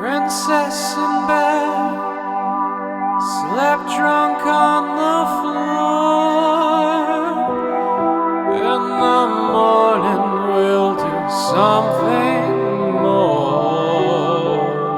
princess in bed, slept drunk on the floor. In the morning we'll do something more.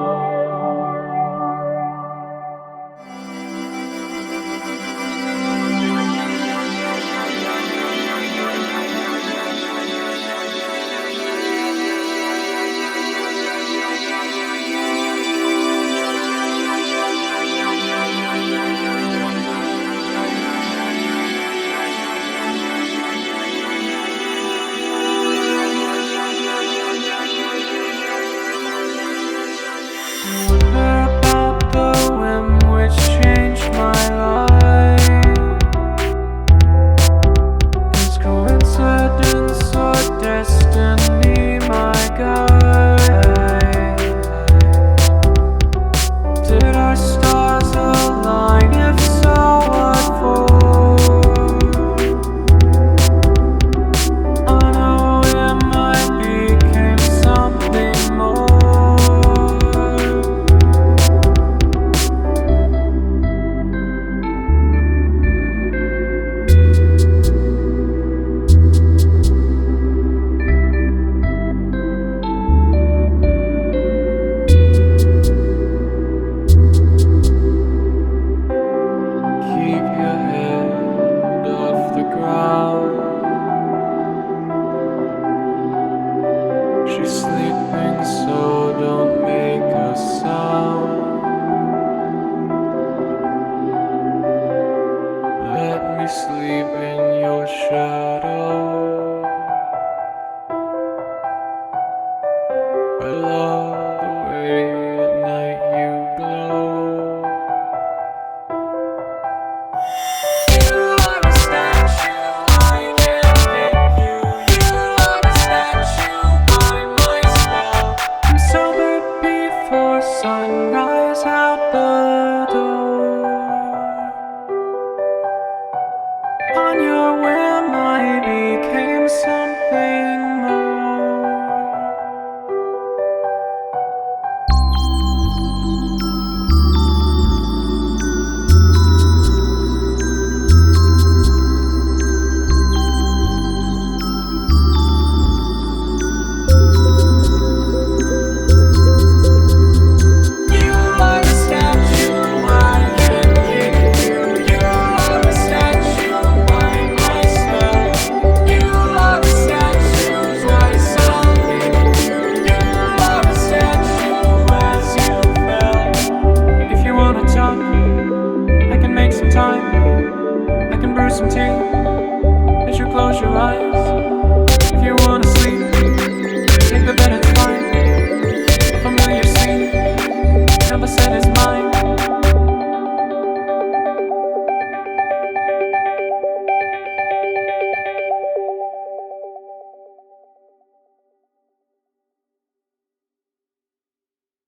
She's sleeping, so don't make a sound. Let me sleep in your shadow. I love the way at night you glow. You are a statue, I can't pick you. You are a statue by my spell. I'm sober before sunrise out the door. On your whim I became something more. I can brew some tea as you close your eyes.